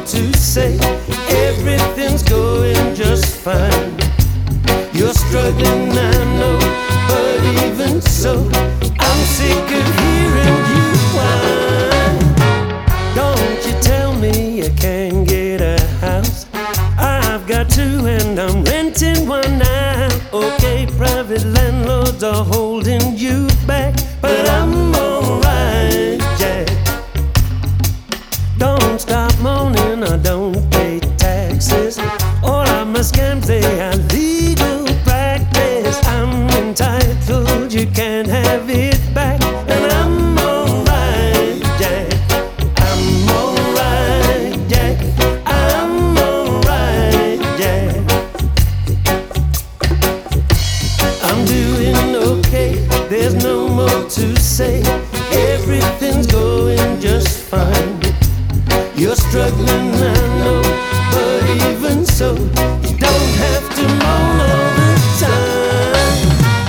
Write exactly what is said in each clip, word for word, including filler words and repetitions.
to say. Everything's going just fine. You're struggling, I know, but even so, I'm sick of hearing you whine. Don't you tell me you can't get a house. I've got two and I'm renting one now. Okay, private landlords are holding you back, but I'm alright, Jack. Don't stop moaning or don't pay taxes. All of my scams, they are legal practice. I'm entitled, you can't have it back. And I'm alright, Jack. I'm alright, Jack. I'm alright, Jack. I'm doing okay, there's no more to say. Everything's going just fine. You're struggling, I know, but even so, you don't have to moan all the time.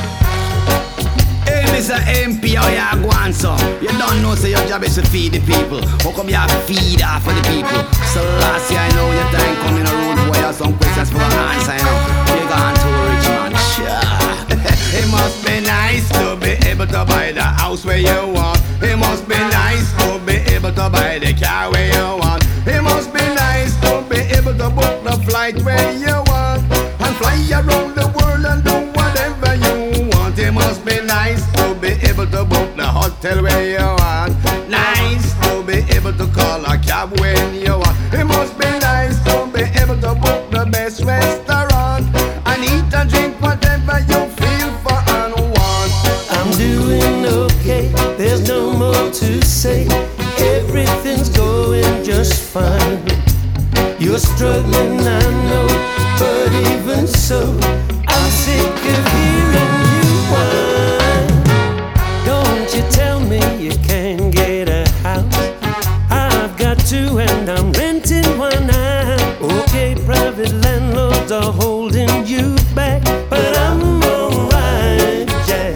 Hey, Mister M P, how you go on, so? You don't know, so your job is to feed the people. How come you feed off of the people? So last year, I know your time coming a road boy, have some questions for an answer, you know. You gone to a rich man, sure. It must be nice to be able to buy the house where you want. It must be nice to be able to buy the car where you want. It must be nice to be able to book the flight where you want and fly around the world and do whatever you want. It must be nice to be able to book the hotel where you want. Nice to be able to call a cab when you want. It must be nice to be able to book the best restaurant and eat and drink whatever you feel for and want. I'm doing okay, there's no more to say. Everything's going just fine. You're struggling, I know, but even so, I'm sick of hearing you whine. Don't you tell me you can't get a house. I've got two and I'm renting one now. Okay, private landlords are holding you back, but I'm alright, Jack.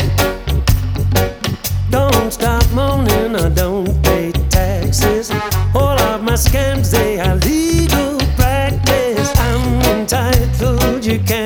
Don't stop moaning or don't pay taxes. All of my scams, they are legal practice. I'm entitled, you can't